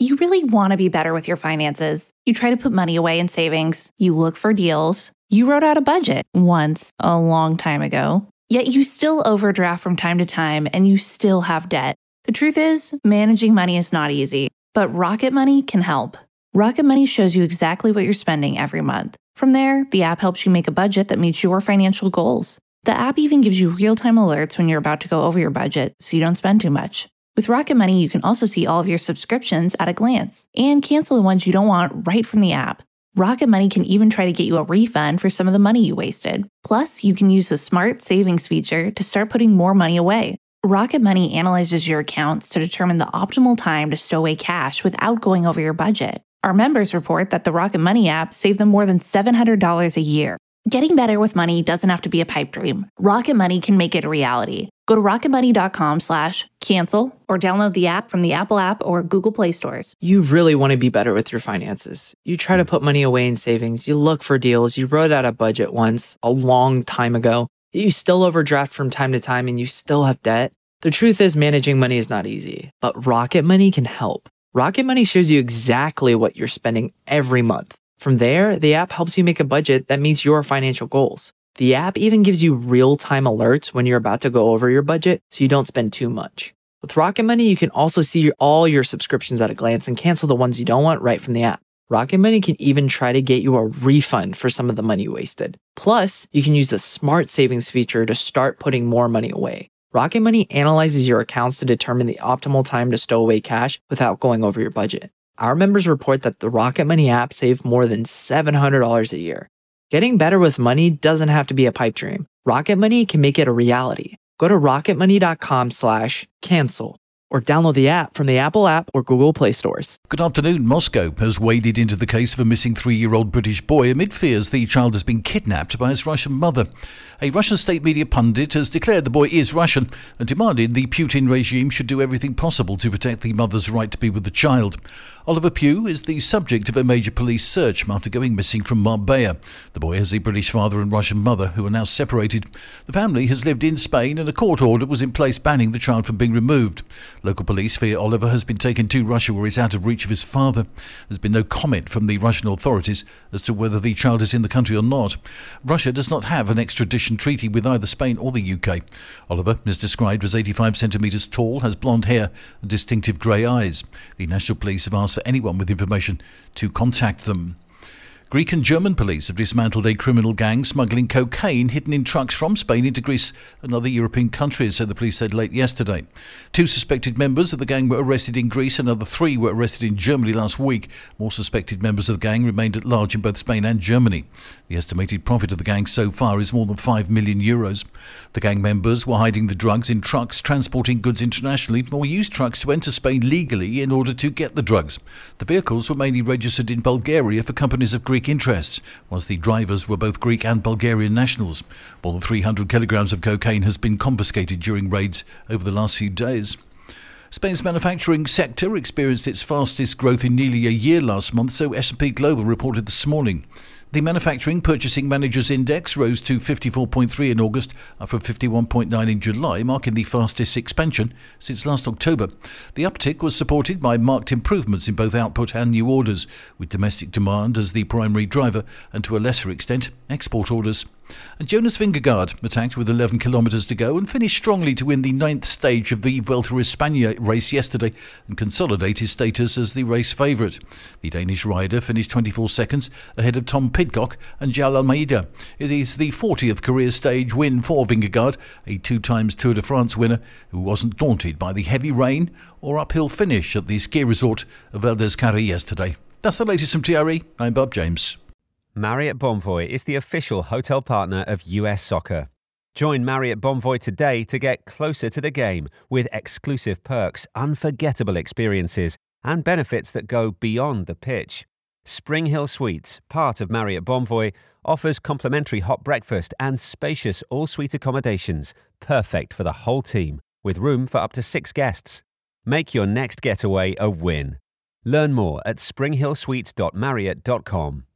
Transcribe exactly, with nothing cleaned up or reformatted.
You really want to be better with your finances. You try to put money away in savings. You look for deals. You wrote out a budget once, a long time ago. Yet you still overdraft from time to time and you still have debt. The truth is, managing money is not easy, but Rocket Money can help. Rocket Money shows you exactly what you're spending every month. From there, the app helps you make a budget that meets your financial goals. The app even gives you real-time alerts when you're about to go over your budget so you don't spend too much. With Rocket Money, you can also see all of your subscriptions at a glance and cancel the ones you don't want right from the app. Rocket Money can even try to get you a refund for some of the money you wasted. Plus, you can use the Smart Savings feature to start putting more money away. Rocket Money analyzes your accounts to determine the optimal time to stow away cash without going over your budget. Our members report that the Rocket Money app saved them more than seven hundred dollars a year. Getting better with money doesn't have to be a pipe dream. Rocket Money can make it a reality. Go to rocketmoney.com slash cancel or download the app from the Apple app or Google Play stores. You really want to be better with your finances. You try to put money away in savings. You look for deals. You wrote out a budget once a long time ago. You still overdraft from time to time and you still have debt. The truth is managing money is not easy, but Rocket Money can help. Rocket Money shows you exactly what you're spending every month. From there, the app helps you make a budget that meets your financial goals. The app even gives you real-time alerts when you're about to go over your budget so you don't spend too much. With Rocket Money, you can also see all your subscriptions at a glance and cancel the ones you don't want right from the app. Rocket Money can even try to get you a refund for some of the money you wasted. Plus, you can use the Smart Savings feature to start putting more money away. Rocket Money analyzes your accounts to determine the optimal time to stow away cash without going over your budget. Our members report that the Rocket Money app saved more than seven hundred dollars a year. Getting better with money doesn't have to be a pipe dream. Rocket Money can make it a reality. Go to rocketmoney.com slash cancel or download the app from the Apple app or Google Play stores. Good afternoon. Moscow has waded into the case of a missing three-year-old British boy amid fears the child has been kidnapped by his Russian mother. A Russian state media pundit has declared the boy is Russian and demanded the Putin regime should do everything possible to protect the mother's right to be with the child. Oliver Pugh is the subject of a major police search after going missing from Marbella. The boy has a British father and Russian mother who are now separated. The family has lived in Spain and a court order was in place banning the child from being removed. Local police fear Oliver has been taken to Russia where he's out of reach of his father. There's been no comment from the Russian authorities as to whether the child is in the country or not. Russia does not have an extradition treaty with either Spain or the U K. Oliver is described as eighty-five centimetres tall, has blonde hair and distinctive grey eyes. The National Police have asked for anyone with information to contact them. Greek and German police have dismantled a criminal gang smuggling cocaine hidden in trucks from Spain into Greece and other European countries, so the police said late yesterday. Two suspected members of the gang were arrested in Greece, another three were arrested in Germany last week. More suspected members of the gang remained at large in both Spain and Germany. The estimated profit of the gang so far is more than five million euros. The gang members were hiding the drugs in trucks, transporting goods internationally, or used trucks to enter Spain legally in order to get the drugs. The vehicles were mainly registered in Bulgaria for companies of Greek interests, whilst the drivers were both Greek and Bulgarian nationals. More than three hundred kilograms of cocaine has been confiscated during raids over the last few days. Spain's manufacturing sector experienced its fastest growth in nearly a year last month, so S and P Global reported this morning. The Manufacturing Purchasing Managers Index rose to fifty-four point three in August, up from fifty-one point nine in July, marking the fastest expansion since last October. The uptick was supported by marked improvements in both output and new orders, with domestic demand as the primary driver and, to a lesser extent, export orders. And Jonas Vingegaard attacked with eleven kilometres to go and finished strongly to win the ninth stage of the Vuelta a España race yesterday and consolidate his status as the race favourite. The Danish rider finished twenty-four seconds ahead of Tom Pidcock and Joao Almeida. It is the fortieth career stage win for Vingegaard, a two times Tour de France winner who wasn't daunted by the heavy rain or uphill finish at the ski resort of Val d'Escarre yesterday. That's the latest from T R E. I'm Bob James. Marriott Bonvoy is the official hotel partner of U S Soccer. Join Marriott Bonvoy today to get closer to the game with exclusive perks, unforgettable experiences, and benefits that go beyond the pitch. Spring Hill Suites, part of Marriott Bonvoy, offers complimentary hot breakfast and spacious all-suite accommodations, perfect for the whole team, with room for up to six guests. Make your next getaway a win. Learn more at spring hill suites dot marriott dot com.